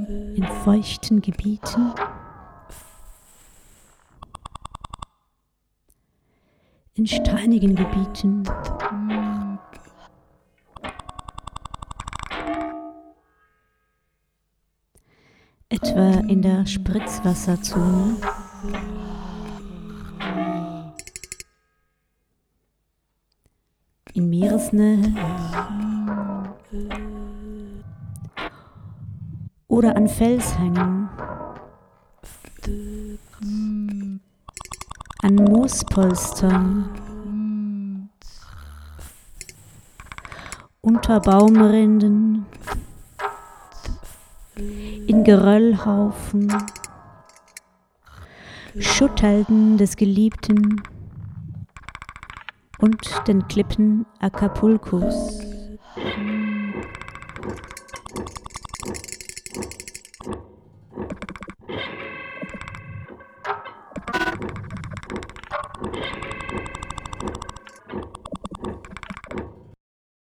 in feuchten Gebieten, in steinigen Gebieten, etwa in der Spritzwasserzone, in Meeresnähe oder an Felshängen, an Moospolstern, unter Baumrinden, in Geröllhaufen, Schutthalden des Geliebten und den Klippen Acapulcos.